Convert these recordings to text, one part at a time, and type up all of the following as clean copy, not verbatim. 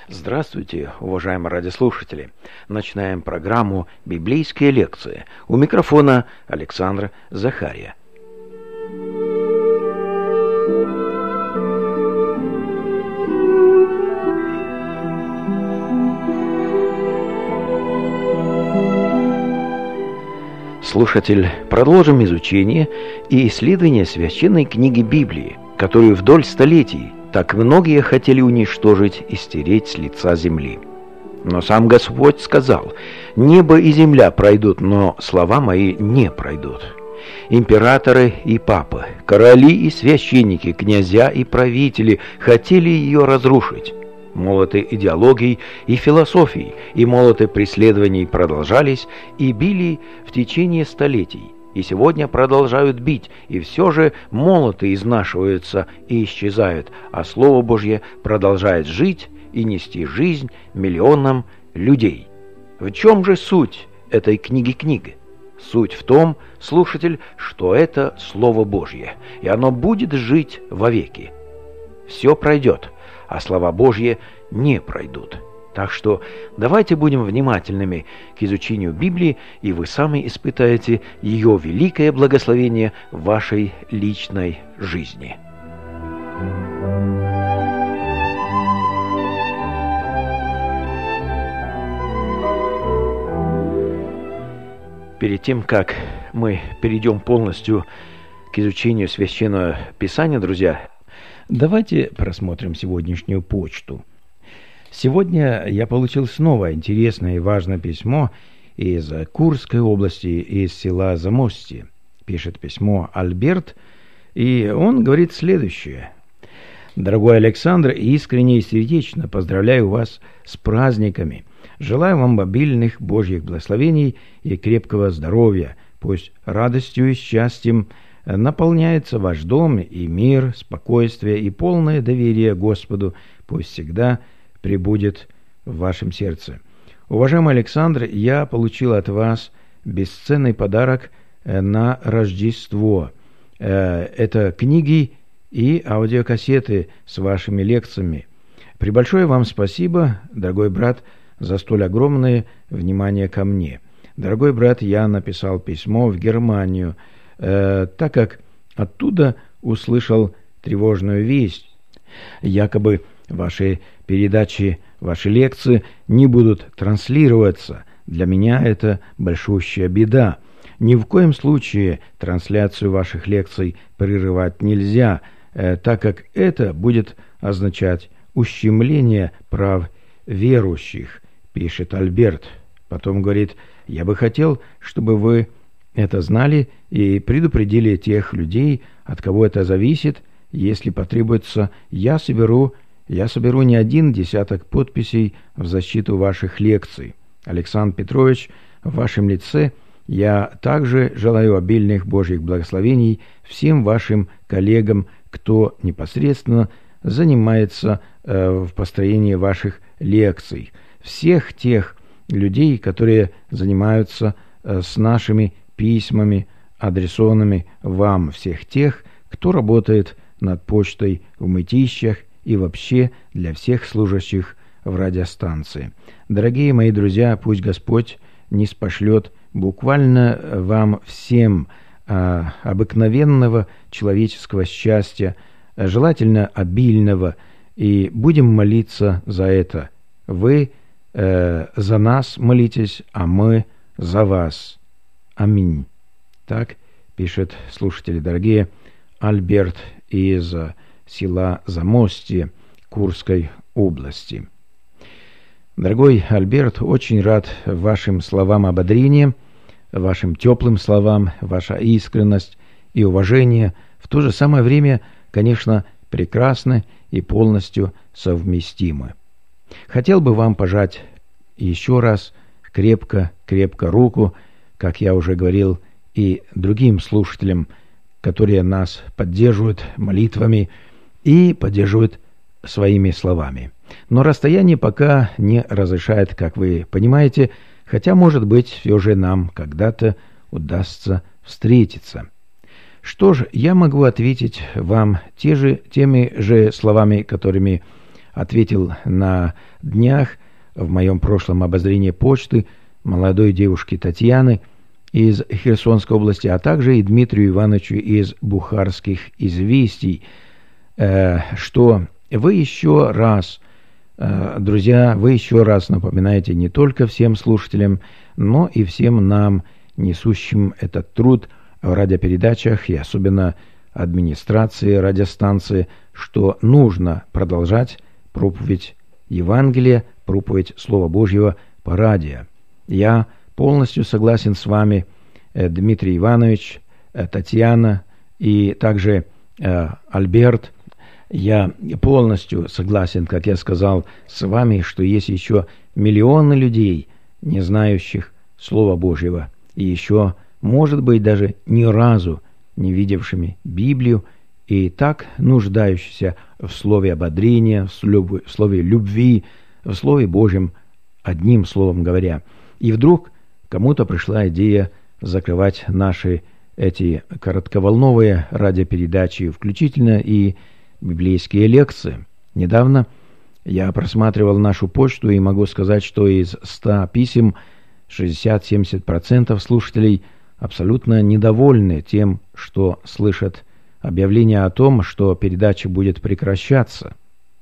Здравствуйте, уважаемые радиослушатели. Начинаем программу «Библейские лекции». У микрофона Александр Захария. Слушатель, продолжим изучение и исследование священной книги Библии, которую вдоль столетий так многие хотели уничтожить и стереть с лица земли. Но сам Господь сказал: «Небо и земля пройдут, но слова мои не пройдут». Императоры и папы, короли и священники, князья и правители хотели ее разрушить. Молоты идеологий и философий и молоты преследований продолжались и били в течение столетий. И сегодня продолжают бить, и все же молоты изнашиваются и исчезают, а Слово Божье продолжает жить и нести жизнь миллионам людей. В чем же суть этой книги? Суть в том, слушатель, что это Слово Божье, и оно будет жить вовеки. Все пройдет, а слова Божьи не пройдут. Так что давайте будем внимательными к изучению Библии, и вы сами испытаете ее великое благословение в вашей личной жизни. Перед тем, как мы перейдем полностью к изучению Священного Писания, друзья, давайте просмотрим сегодняшнюю почту. Сегодня я получил снова интересное и важное письмо из Курской области, из села Замостье. Пишет письмо Альберт, и он говорит следующее. «Дорогой Александр, искренне и сердечно поздравляю вас с праздниками. Желаю вам обильных Божьих благословений и крепкого здоровья. Пусть радостью и счастьем наполняется ваш дом, и мир, спокойствие и полное доверие Господу пусть всегда пребудет в вашем сердце. Уважаемый Александр, я получил от вас бесценный подарок на Рождество. Это книги и аудиокассеты с вашими лекциями. Пребольшое вам спасибо, дорогой брат, за столь огромное внимание ко мне. Дорогой брат, я написал письмо в Германию, так как оттуда услышал тревожную весть. Якобы ваши передачи, ваши лекции не будут транслироваться. Для меня это большущая беда. Ни в коем случае трансляцию ваших лекций прерывать нельзя, так как это будет означать ущемление прав верующих, пишет Альберт. Потом говорит: я бы хотел, чтобы вы это знали и предупредили тех людей, от кого это зависит. Если потребуется, я соберу не один десяток подписей в защиту ваших лекций. Александр Петрович, в вашем лице я также желаю обильных Божьих благословений всем вашим коллегам, кто непосредственно занимается в построении ваших лекций. Всех тех людей, которые занимаются с нашими письмами, адресованными вам, всех тех, кто работает над почтой в Мытищах и вообще для всех служащих в радиостанции. Дорогие мои друзья, пусть Господь ниспошлет буквально вам всем обыкновенного человеческого счастья, желательно обильного, и будем молиться за это. Вы за нас молитесь, а мы за вас. Аминь. Так пишет, слушатели дорогие, Альберт из села Замостье Курской области. Дорогой Альберт, очень рад вашим словам ободрения, вашим теплым словам, ваша искренность и уважение в то же самое время, конечно, прекрасны и полностью совместимы. Хотел бы вам пожать еще раз крепко руку, как я уже говорил, и другим слушателям, которые нас поддерживают молитвами и поддерживают своими словами. Но расстояние пока не разрешает, как вы понимаете, хотя, может быть, все же нам когда-то удастся встретиться. Что ж, я могу ответить вам теми же словами, которыми ответил на днях в моем прошлом обозрении почты молодой девушки Татьяны из Херсонской области, а также и Дмитрию Ивановичу из Бухарских известий, что вы еще раз, друзья, вы еще раз напоминаете не только всем слушателям, но и всем нам, несущим этот труд в радиопередачах и особенно администрации радиостанции, что нужно продолжать проповедь Евангелия, проповедь Слова Божьего по радио. Я полностью согласен с вами, Дмитрий Иванович, Татьяна и также Альберт. Я полностью согласен, как я сказал, с вами, что есть еще миллионы людей, не знающих Слова Божьего, и еще, может быть, даже ни разу не видевшими Библию, и так нуждающихся в слове ободрения, в слове любви, в Слове Божьем, одним словом говоря. И вдруг кому-то пришла идея закрывать наши эти коротковолновые радиопередачи, включительно и библейские лекции. Недавно я просматривал нашу почту и могу сказать, что из 100 писем 60-70% слушателей абсолютно недовольны тем, что слышат объявление о том, что передача будет прекращаться.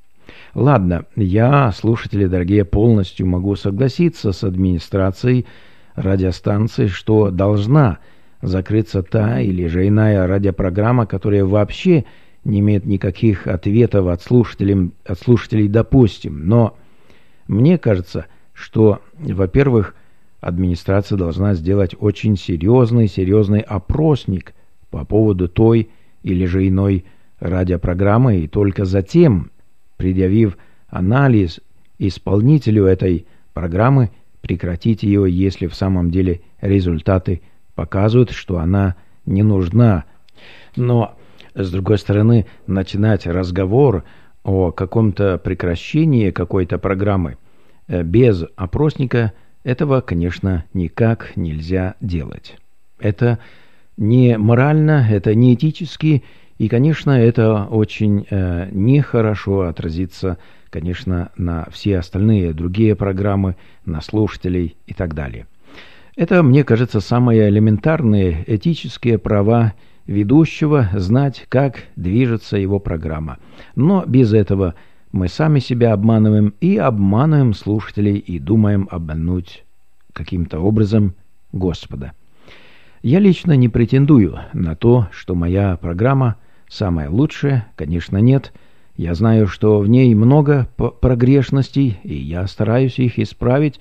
Ладно, я, слушатели дорогие, полностью могу согласиться с администрацией радиостанции, что должна закрыться та или же иная радиопрограмма, которая вообще не имеет никаких ответов от слушателей, допустим. Но мне кажется, что, во-первых, администрация должна сделать очень серьезный опросник по поводу той или же иной радиопрограммы, и только затем, предъявив анализ исполнителю этой программы, прекратить ее, если в самом деле результаты показывают, что она не нужна. Но, с другой стороны, начинать разговор о каком-то прекращении какой-то программы без опросника, этого, конечно, никак нельзя делать. Это не морально, это не этически, и, конечно, это очень нехорошо отразится, конечно, на все остальные другие программы, на слушателей и так далее. Это, мне кажется, самые элементарные этические права ведущего знать, как движется его программа. Но без этого мы сами себя обманываем и обманываем слушателей и думаем обмануть каким-то образом Господа. Я лично не претендую на то, что моя программа самая лучшая, конечно, нет. Я знаю, что в ней много погрешностей, и я стараюсь их исправить,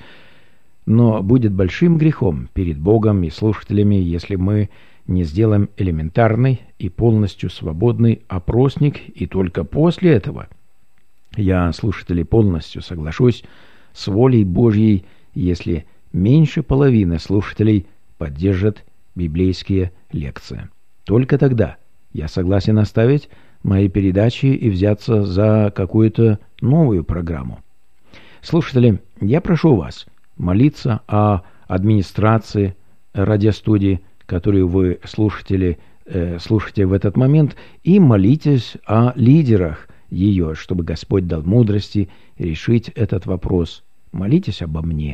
но будет большим грехом перед Богом и слушателями, если мы не сделаем элементарный и полностью свободный опросник, и только после этого я, слушатели, полностью соглашусь с волей Божьей, если меньше половины слушателей поддержат библейские лекции. Только тогда я согласен оставить мои передачи и взяться за какую-то новую программу. Слушатели, я прошу вас молиться о администрации радиостудии, которую вы слушаете в этот момент, и молитесь о лидерах ее, чтобы Господь дал мудрости решить этот вопрос. Молитесь обо мне.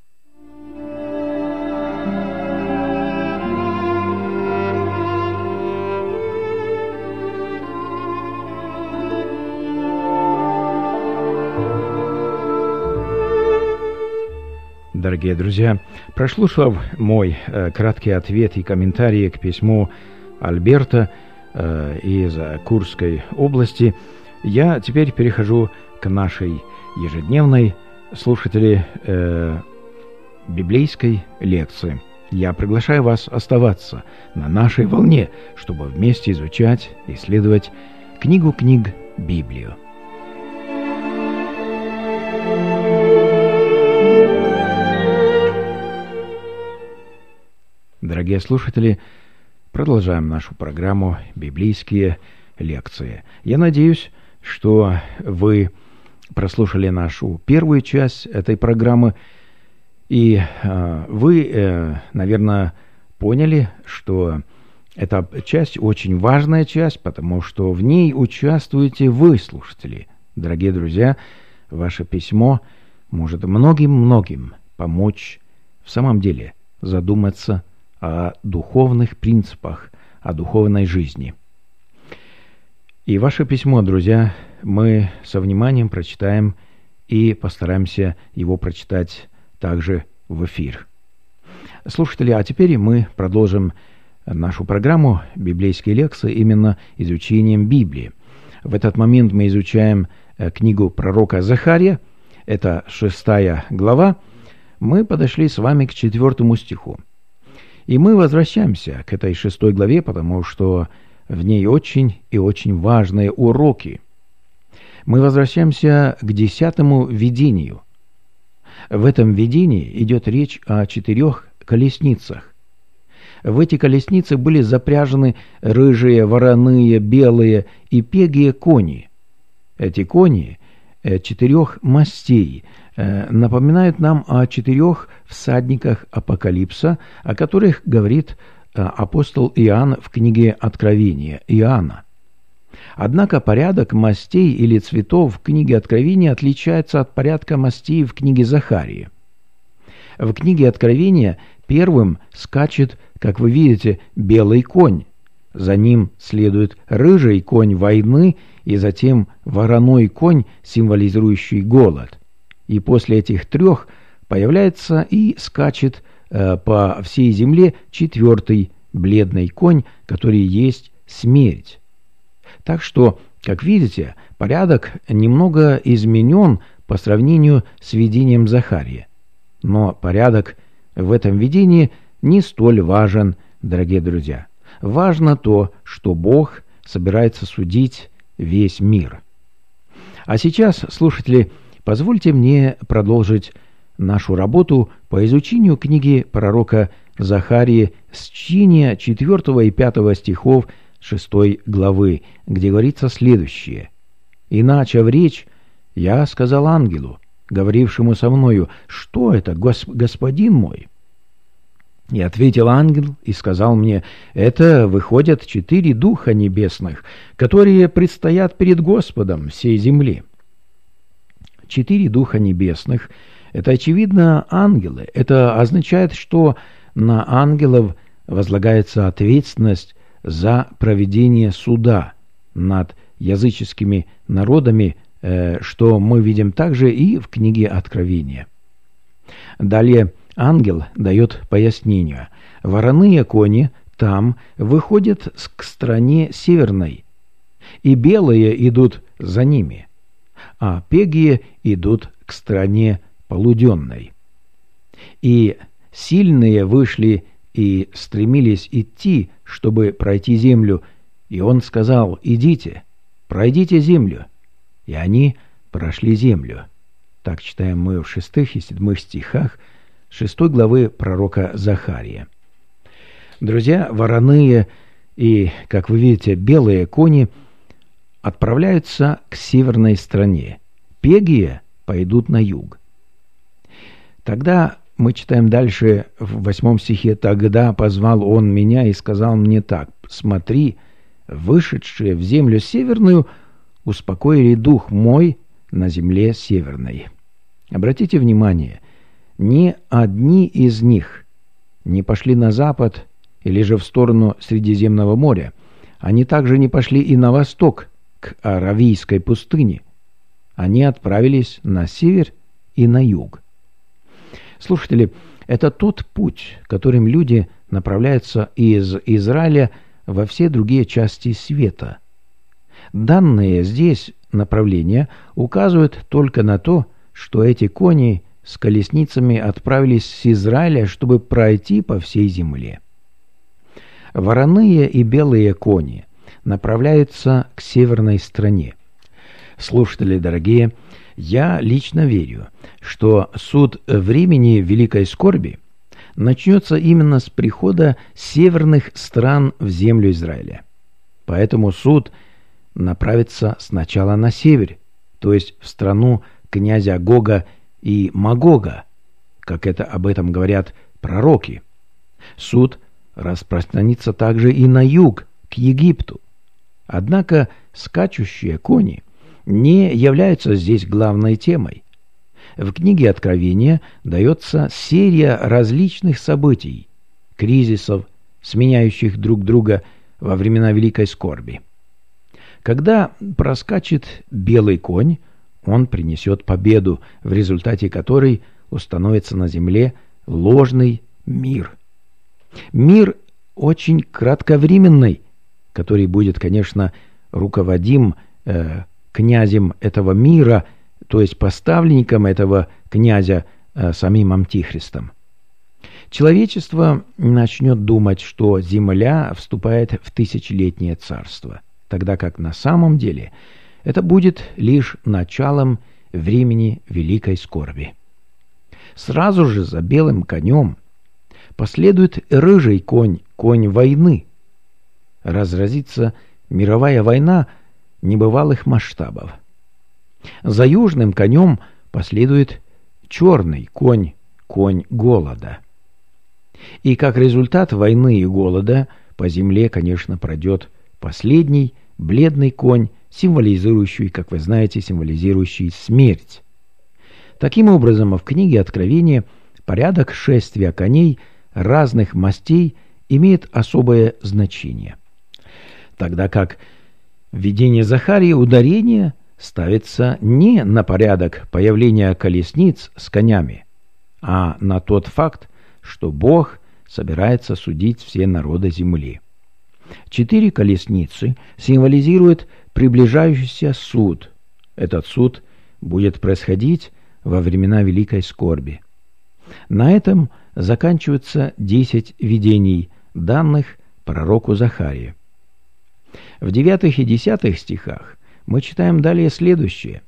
Дорогие друзья, прослушав мой краткий ответ и комментарии к письму Альберта из Курской области, я теперь перехожу к нашей ежедневной, слушатели, библейской лекции. Я приглашаю вас оставаться на нашей волне, чтобы вместе изучать, исследовать книгу книг Библию. Дорогие слушатели, продолжаем нашу программу «Библейские лекции». Я надеюсь, что вы прослушали нашу первую часть этой программы, и вы, наверное, поняли, что эта часть очень важная часть, потому что в ней участвуете вы, слушатели, Дорогие друзья, ваше письмо может многим помочь в самом деле задуматься о духовных принципах, о духовной жизни. И ваше письмо, друзья, мы со вниманием прочитаем и постараемся его прочитать также в эфир. Слушатели, а теперь мы продолжим нашу программу «Библейские лекции» именно изучением Библии. В этот момент мы изучаем книгу пророка Захария, это 6 глава. Мы подошли с вами к 4 стиху. И мы возвращаемся к этой 6 главе, потому что в ней очень и очень важные уроки. Мы возвращаемся к 10 видению. В этом видении идет речь о 4 колесницах. В эти колесницы были запряжены рыжие, вороные, белые и пегие кони. Эти кони 4 мастей напоминают нам о 4 всадниках Апокалипса, о которых говорит апостол Иоанн в книге Откровения Иоанна. Однако порядок мастей или цветов в книге Откровения отличается от порядка мастей в книге Захарии. В книге Откровения первым скачет, как вы видите, белый конь. За ним следует рыжий конь войны и затем вороной конь, символизирующий голод. И после этих 3 появляется и скачет по всей земле 4-й бледный конь, который есть смерть. Так что, как видите, порядок немного изменен по сравнению с видением Захария. Но порядок в этом видении не столь важен, дорогие друзья. Важно то, что Бог собирается судить весь мир. А сейчас, слушатели, позвольте мне продолжить нашу работу по изучению книги пророка Захарии с чтения 4 и 5 стихов 6 главы, где говорится следующее. «И начав речь, я сказал ангелу, говорившему со мною, что это, господин мой?» И ответил ангел и сказал мне, это выходят 4 духа небесных, которые предстоят перед Господом всей земли. 4 духа небесных – это, очевидно, ангелы. Это означает, что на ангелов возлагается ответственность за проведение суда над языческими народами, что мы видим также и в книге Откровения. Далее ангел дает пояснение. Вороные кони там выходят к стране северной, и белые идут за ними, а пегие идут к стране полуденной. И сильные вышли и стремились идти, чтобы пройти землю, и он сказал, идите, пройдите землю. И они прошли землю. Так читаем мы в 6 и 7 стихах 6 главы пророка Захария. Друзья, вороные и, как вы видите, белые кони отправляются к северной стране. Пегие пойдут на юг. Тогда мы читаем дальше в 8 стихе. «Тогда позвал он меня и сказал мне так, смотри, вышедшие в землю северную успокоили дух мой на земле северной». Обратите внимание, ни одни из них не пошли на запад или же в сторону Средиземного моря. Они также не пошли и на восток, к Аравийской пустыне. Они отправились на север и на юг. Слушатели, это тот путь, которым люди направляются из Израиля во все другие части света. Данные здесь направления указывают только на то, что эти кони с колесницами отправились с Израиля, чтобы пройти по всей земле. Вороные и белые кони направляются к северной стране. Слушатели дорогие, я лично верю, что суд времени великой скорби начнется именно с прихода северных стран в землю Израиля. Поэтому суд направится сначала на север, то есть в страну князя Гога и Магога, как это об этом говорят пророки. Суд распространится также и на юг, к Египту. Однако скачущие кони не являются здесь главной темой. В книге Откровения дается серия различных событий, кризисов, сменяющих друг друга во времена великой скорби. Когда проскачет белый конь, он принесет победу, в результате которой установится на земле ложный мир. Мир очень кратковременный, который будет, конечно, руководим князем этого мира, то есть поставленником этого князя самим Антихристом. Человечество начнет думать, что Земля вступает в тысячелетнее царство, тогда как на самом деле это будет лишь началом времени великой скорби. Сразу же за белым конем последует рыжий конь, конь войны. Разразится мировая война небывалых масштабов. За южным конем последует черный конь, конь голода. И как результат войны и голода по земле, конечно, пройдет последний бледный конь, символизирующий, как вы знаете, символизирующий смерть. Таким образом, в книге Откровения порядок шествия коней разных мастей имеет особое значение, тогда как в видении Захарии ударение ставится не на порядок появления колесниц с конями, а на тот факт, что Бог собирается судить все народы земли. 4 колесницы символизируют приближающийся суд. Этот суд будет происходить во времена великой скорби. На этом заканчиваются 10 видений, данных пророку Захарии. В 9 и 10 стихах мы читаем далее следующее.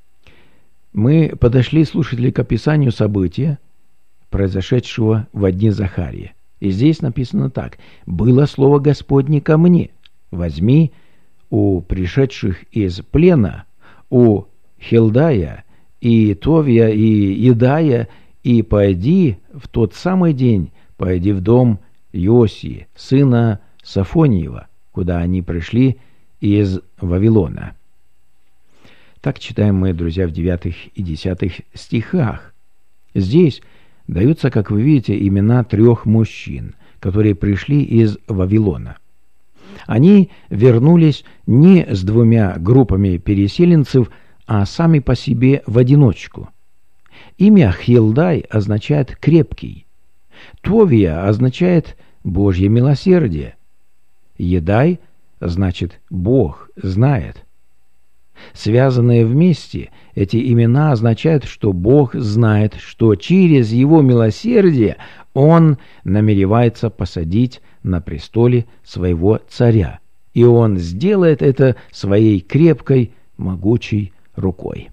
Мы подошли, слушатели, к описанию события, произошедшего во дни Захарии. И здесь написано так: «Было слово Господне ко мне: возьми у пришедших из плена, у Хилдая и Товия и Едая, и пойди в тот самый день, пойди в дом Иосии, сына Сафониева, куда они пришли из Вавилона». Так читаем мы, друзья, в 9 и 10 стихах. Здесь даются, как вы видите, имена 3 мужчин, которые пришли из Вавилона. Они вернулись не с 2 группами переселенцев, а сами по себе в одиночку. Имя Хилдай означает «крепкий», Товия означает «Божье милосердие», Едай значит «Бог знает». Связанные вместе, эти имена означают, что Бог знает, что через Его милосердие Он намеревается посадить на престоле своего царя, и Он сделает это своей крепкой, могучей рукой.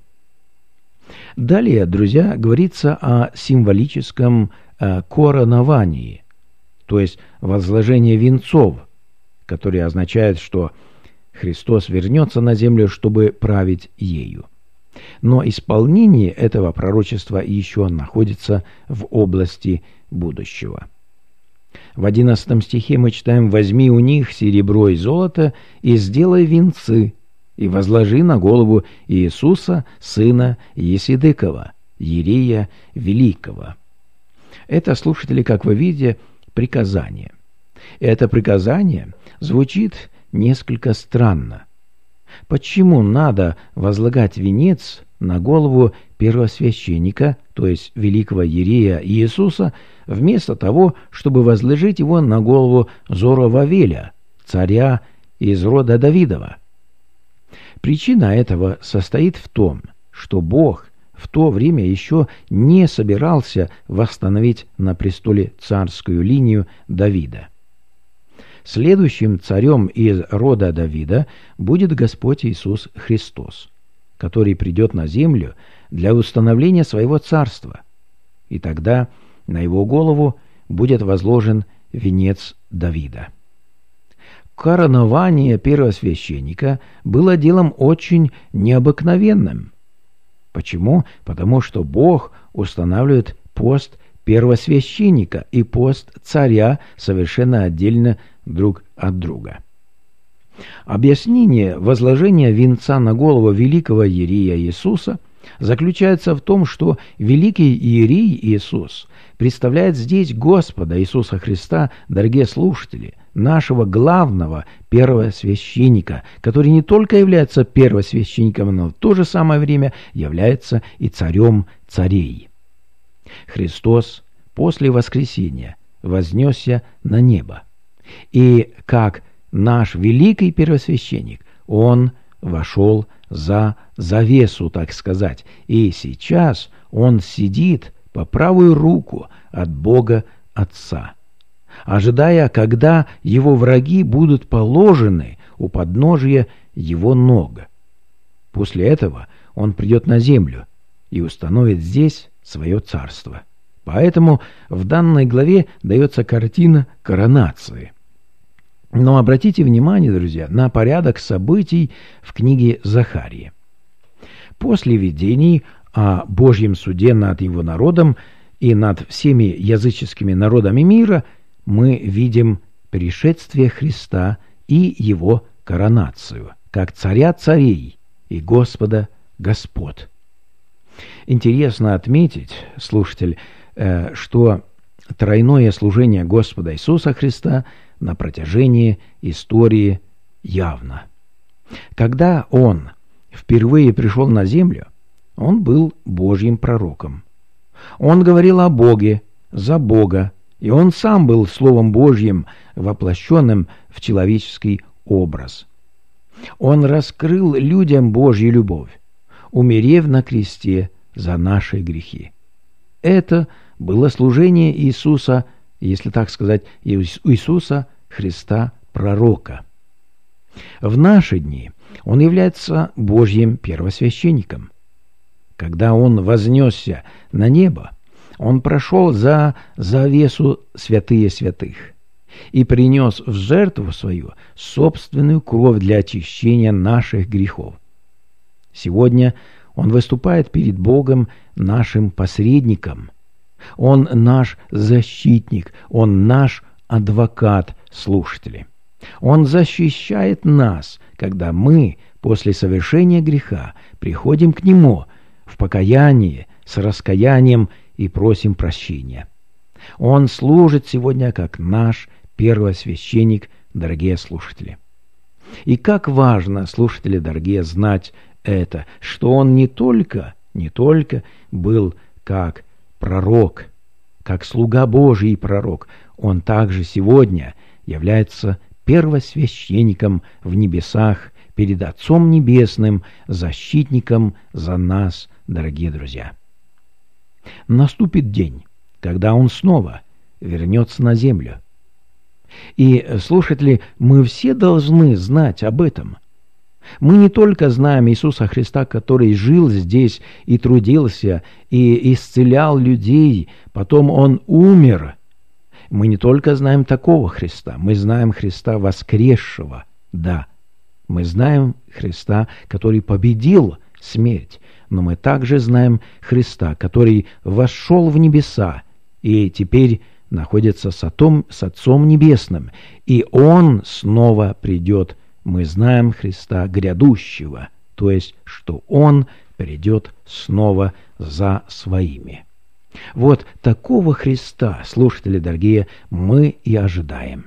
Далее, друзья, говорится о символическом короновании, то есть возложении венцов, которое означает, что Христос вернется на землю, чтобы править ею. Но исполнение этого пророчества еще находится в области будущего. В 11 стихе мы читаем: «Возьми у них серебро и золото, и сделай венцы, и возложи на голову Иисуса, сына Есидекова, Иерея Великого». Это, слушатели, как вы видите, приказание. Это приказание звучит несколько странно. Почему надо возлагать венец на голову первосвященника, то есть великого иерея Иисуса, вместо того, чтобы возложить его на голову Зоровавеля, царя из рода Давидова? Причина этого состоит в том, что Бог в то время еще не собирался восстановить на престоле царскую линию Давида. Следующим царем из рода Давида будет Господь Иисус Христос, который придет на землю для установления своего царства, и тогда на его голову будет возложен венец Давида. Коронование первосвященника было делом очень необыкновенным. Почему? Потому что Бог устанавливает пост первосвященника и пост царя совершенно отдельно друг от друга. Объяснение возложения венца на голову великого иерея Иисуса заключается в том, что великий иерей Иисус представляет здесь Господа Иисуса Христа, дорогие слушатели, нашего главного первосвященника, который не только является первосвященником, но в то же самое время является и царем царей. Христос после воскресения вознесся на небо, и как наш великий первосвященник, Он вошел за завесу, так сказать, и сейчас Он сидит по правую руку от Бога Отца, ожидая, когда Его враги будут положены у подножия Его ног. После этого Он придет на землю и установит здесь свое царство. Поэтому в данной главе дается картина коронации. Но обратите внимание, друзья, на порядок событий в книге Захарии. После видений о Божьем суде над его народом и над всеми языческими народами мира мы видим пришествие Христа и его коронацию, как царя царей и Господа Господ. Интересно отметить, слушатель, что тройное служение Господа Иисуса Христа на протяжении истории явно. Когда Он впервые пришел на землю, Он был Божьим пророком. Он говорил о Боге, за Бога, и Он сам был Словом Божьим, воплощенным в человеческий образ. Он раскрыл людям Божью любовь, умерев на кресте за наши грехи. Это было служение Иисуса, если так сказать, Иисуса Христа Пророка. В наши дни Он является Божьим первосвященником. Когда Он вознесся на небо, Он прошел за завесу святые святых и принес в жертву свою собственную кровь для очищения наших грехов. Сегодня Он выступает перед Богом нашим посредником. Он наш защитник, Он наш адвокат, слушатели. Он защищает нас, когда мы после совершения греха приходим к Нему в покаянии, с раскаянием и просим прощения. Он служит сегодня как наш первосвященник, дорогие слушатели. И как важно, слушатели дорогие, знать это, что Он не только был как пророк, как слуга Божий и пророк, Он также сегодня является первосвященником в небесах перед Отцом Небесным, защитником за нас, дорогие друзья. Наступит день, когда Он снова вернется на землю. И, слушатели, мы все должны знать об этом. Мы не только знаем Иисуса Христа, который жил здесь и трудился, и исцелял людей, потом Он умер. Мы не только знаем такого Христа, мы знаем Христа воскресшего, да. Мы знаем Христа, который победил смерть, но мы также знаем Христа, который вошел в небеса и теперь находится с Отцом Небесным, и Он снова придет. Мы знаем Христа грядущего, то есть, что Он придет снова за своими. Вот такого Христа, слушатели дорогие, мы и ожидаем.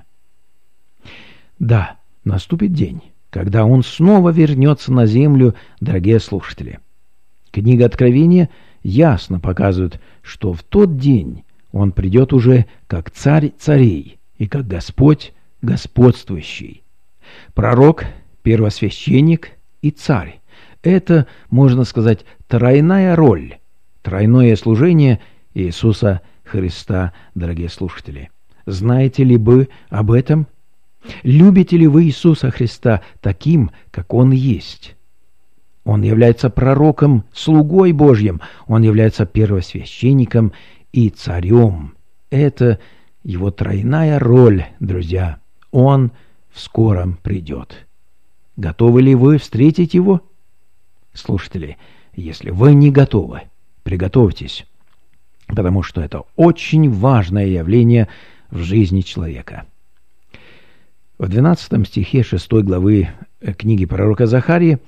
Да, наступит день, когда Он снова вернется на землю, дорогие слушатели. Книга Откровения ясно показывает, что в тот день Он придет уже как Царь царей и как Господь господствующий. Пророк, первосвященник и царь. Это, можно сказать, тройная роль, тройное служение Иисуса Христа, дорогие слушатели. Знаете ли вы об этом? Любите ли вы Иисуса Христа таким, как Он есть? Он является пророком, слугой Божьим, Он является первосвященником и царем. Это Его тройная роль, друзья. Он в скором придет. Готовы ли вы встретить Его? Слушатели, если вы не готовы, приготовьтесь, потому что это очень важное явление в жизни человека. В 12 стихе 6 главы книги пророка Захарии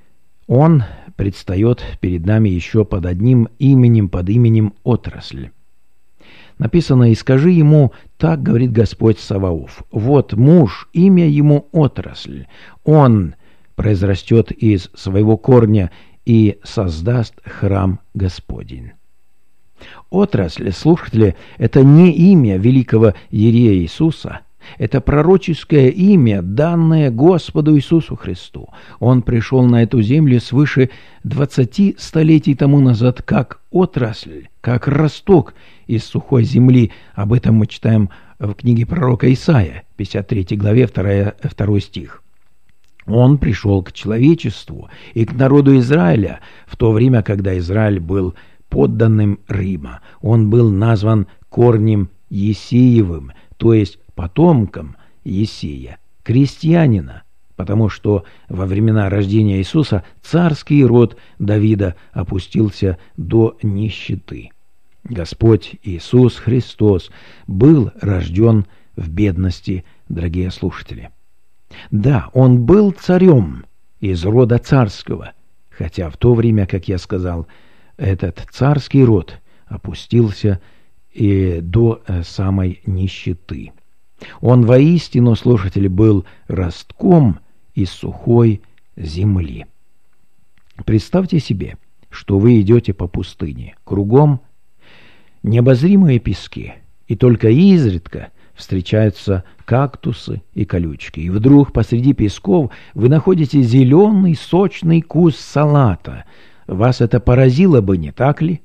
он предстает перед нами еще под одним именем, под именем Отрасль. Написано: «И скажи ему, так говорит Господь Саваоф, вот муж, имя ему Отрасль, он произрастет из своего корня и создаст храм Господень». Отрасль, слушатели, это не имя великого Иерея Иисуса, это пророческое имя, данное Господу Иисусу Христу. Он пришел на эту землю свыше 20 столетий тому назад как отрасль, как росток из сухой земли. Об этом мы читаем в книге пророка Исаия, 53 главе, 2 стих. Он пришел к человечеству и к народу Израиля в то время, когда Израиль был подданным Рима. Он был назван корнем Есеевым, то есть потомком Есея, крестьянина, потому что во времена рождения Иисуса царский род Давида опустился до нищеты. Господь Иисус Христос был рожден в бедности, дорогие слушатели. Да, Он был царем из рода царского, хотя в то время, как я сказал, этот царский род опустился и до самой нищеты. Он воистину, слушатели, был ростком из сухой земли. Представьте себе, что вы идете по пустыне, кругом необозримые пески, и только изредка встречаются кактусы и колючки, и вдруг посреди песков вы находите зеленый сочный куст салата. Вас это поразило бы, не так ли?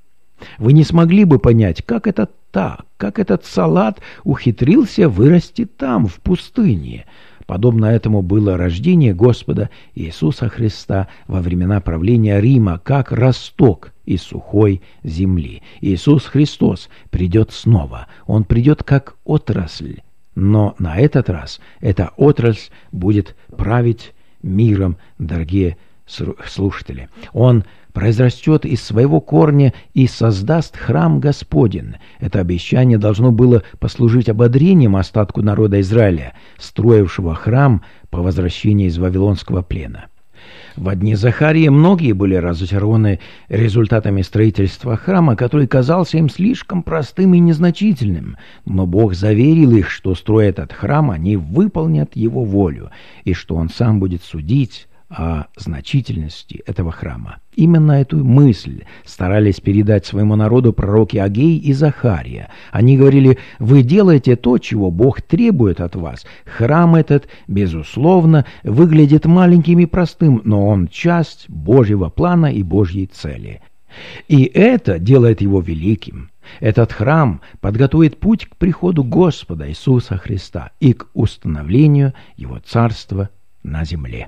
Вы не смогли бы понять, как это так, как этот салат ухитрился вырасти там, в пустыне. Подобно этому было рождение Господа Иисуса Христа во времена правления Рима, как росток из сухой земли. Иисус Христос придет снова. Он придет как отрасль, но на этот раз эта отрасль будет править миром, дорогие слушатели. Он произрастет из своего корня и создаст храм Господень. Это обещание должно было послужить ободрением остатку народа Израиля, строившего храм по возвращении из Вавилонского плена. В дни Захарии многие были разочарованы результатами строительства храма, который казался им слишком простым и незначительным. Но Бог заверил их, что, строя этот храм, они выполнят Его волю, и что Он сам будет судить о значительности этого храма. Именно эту мысль старались передать своему народу пророки Агей и Захария. Они говорили: «Вы делаете то, чего Бог требует от вас. Храм этот, безусловно, выглядит маленьким и простым, но он часть Божьего плана и Божьей цели. И это делает его великим. Этот храм подготовит путь к приходу Господа Иисуса Христа и к установлению Его Царства на земле».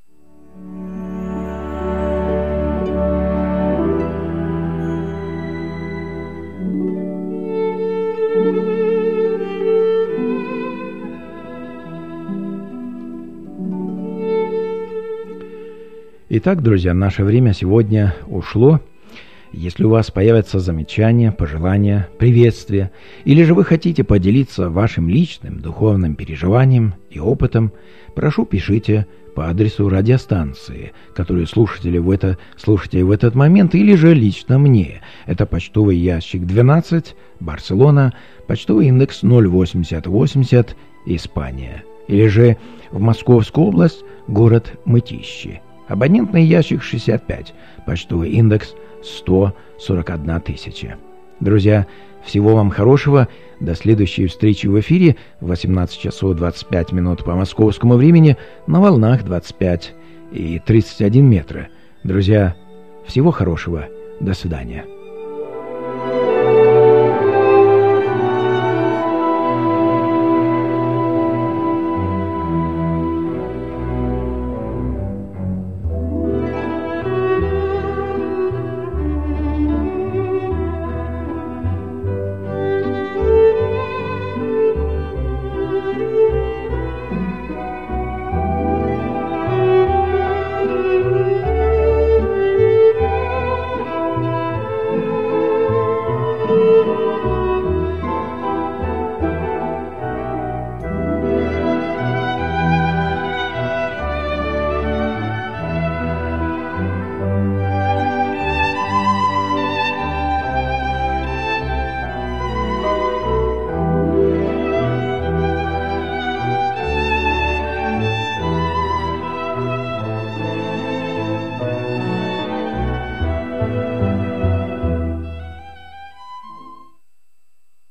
Итак, друзья, наше время сегодня ушло. Если у вас появятся замечания, пожелания, приветствия, или же вы хотите поделиться вашим личным духовным переживанием и опытом, прошу, пишите по адресу радиостанции, которую слушаете в этот момент, или же лично мне. Это почтовый ящик 12, Барселона, почтовый индекс 08080, Испания. Или же в Московскую область, город Мытищи. Абонентный ящик 65, почтовый индекс 141 тысяча. Друзья, всего вам хорошего. До следующей встречи в эфире в 18 часов 25 минут по московскому времени на волнах 25 и 31 метра. Друзья, всего хорошего. До свидания.